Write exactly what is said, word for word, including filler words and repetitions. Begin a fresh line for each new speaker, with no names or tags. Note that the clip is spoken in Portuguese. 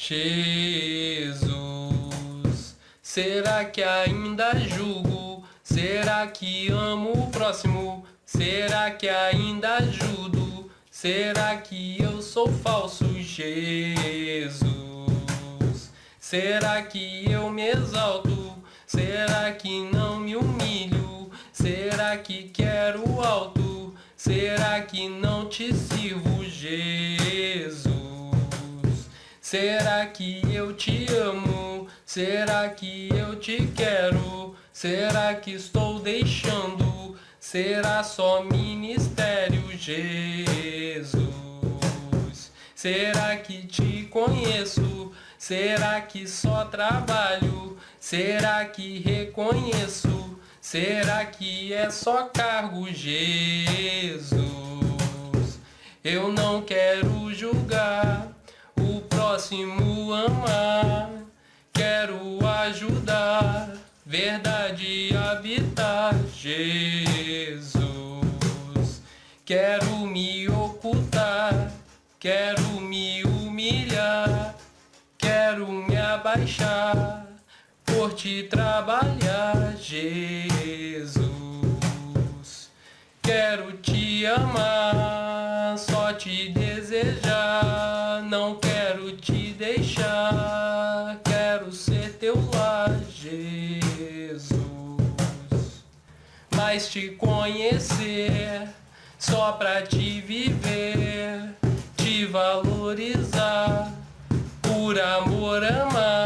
Jesus, será que ainda julgo? Será que amo o próximo? Será que ainda ajudo? Será que eu sou falso, Jesus? Será que eu me exalto? Será que não me humilho? Será que quero alto? Será que não te sirvo, Jesus? Será que eu te amo? Será que eu te quero? Será que estou deixando? Será só ministério, Jesus? Será que te conheço? Será que só trabalho? Será que reconheço? Será que é só cargo, Jesus? Eu não quero julgar, o próximo amar, quero ajudar, verdade habitar, Jesus. Quero me ocultar, quero me humilhar, quero me abaixar, por te trabalhar, Jesus. Quero te amar, só te desejar, não quero te deixar, quero ser teu lar, Jesus. Mas te conhecer, só pra te viver, te valorizar, por amor amar.